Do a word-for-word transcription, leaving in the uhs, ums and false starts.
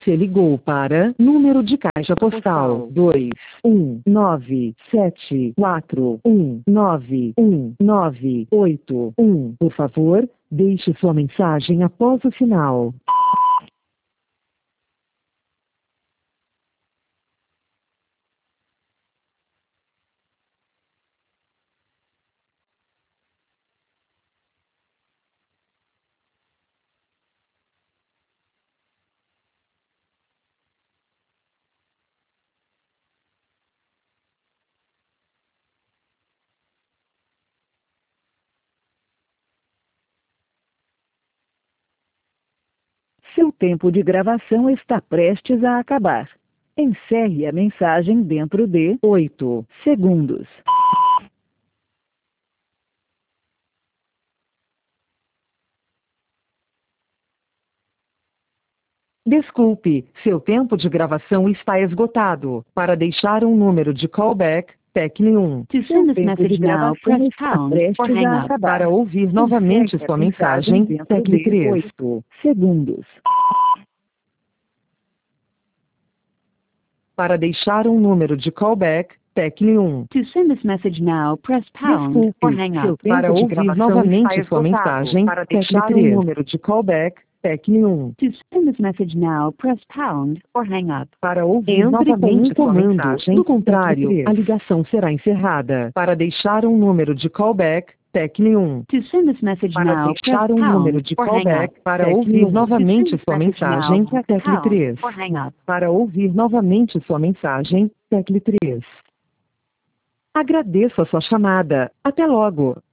Você ligou para número de caixa postal dois um nove sete quatro um nove um nove oito um. Por favor, deixe sua mensagem após o sinal. Seu tempo de gravação está prestes a acabar. Encerre a mensagem dentro de oito segundos. Desculpe, seu tempo de gravação está esgotado. Para deixar um número de callback, tecle um. To send this message now, press pound or hang up. Para ouvir novamente sua mensagem, tecle três. oito segundos. Para deixar um número de callback, tecle um. To send this message now, press pound Desculpe, or hang seu up. tempo para ouvir novamente sua mensagem, Para tecle deixar um três. número de callback, tecle um. To send this message now, press pound or hang up. Para ouvir Entre novamente com um sua comando. mensagem, do contrário, a ligação será encerrada. Para deixar um número de callback, tecle um. To send this message Para now, press deixar um pound número de or hang callback, up. para tecle ouvir um. novamente To send sua this message mensagem, now, press tecle pound três. or hang up. Para ouvir novamente sua mensagem, tecle três. Agradeço a sua chamada. Até logo.